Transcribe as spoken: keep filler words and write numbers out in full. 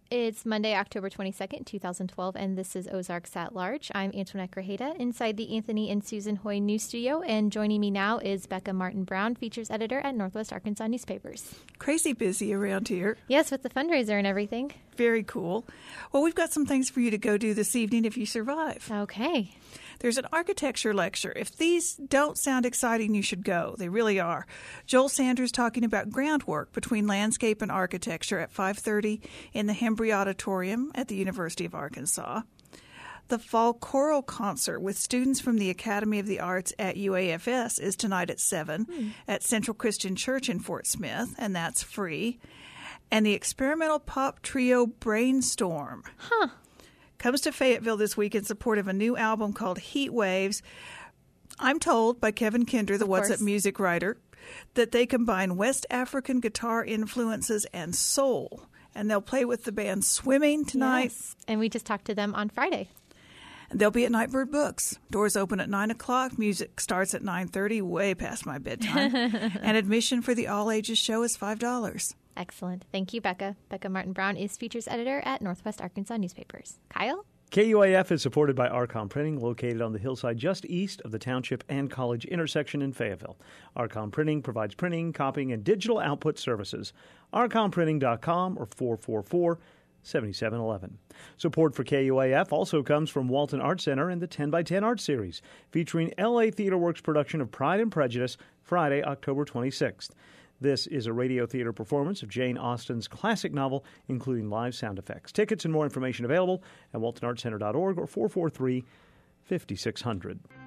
It's Monday, October twenty-second, twenty twelve, and this is Ozarks at Large. I'm Antoinette Grajeda inside the Anthony and Susan Hoy News Studio, and joining me now is Becca Martin-Brown, features editor at Northwest Arkansas Newspapers. Crazy busy around here. Yes, with the fundraiser and everything. Very cool. Well, we've got some things for you to go do this evening if you survive. Okay. There's an architecture lecture. If these don't sound exciting, you should go. They really are. Joel Sanders talking about groundwork between landscape and architecture at five thirty in the Hembry Auditorium at the University of Arkansas. The Fall Choral Concert with students from the Academy of the Arts at U A F S is tonight at seven hmm. at Central Christian Church in Fort Smith, and that's free. And the experimental pop trio Brainstorm. Huh. Comes to Fayetteville this week in support of a new album called Heat Waves. I'm told by Kevin Kinder, the What's Up music writer, that they combine West African guitar influences and soul. And they'll play with the band Swimming tonight. Yes. And we just talked to them on Friday. And they'll be at Nightbird Books. Doors open at nine o'clock. Music starts at nine thirty, way past my bedtime. And admission for the all-ages show is five dollars. Excellent. Thank you, Becca. Becca Martin-Brown is features editor at Northwest Arkansas Newspapers. Kyle? K U A F is supported by Archon Printing, located on the hillside just east of the Township and College intersection in Fayetteville. Archon Printing provides printing, copying, and digital output services. archon printing dot com or four four four, seven seven one one. Support for K U A F also comes from Walton Art Center and the ten by ten Art Series, featuring L A Theater Works' production of Pride and Prejudice, Friday, October twenty-sixth. This is a radio theater performance of Jane Austen's classic novel, including live sound effects. Tickets and more information available at walton art center dot org or four four three, five six zero zero.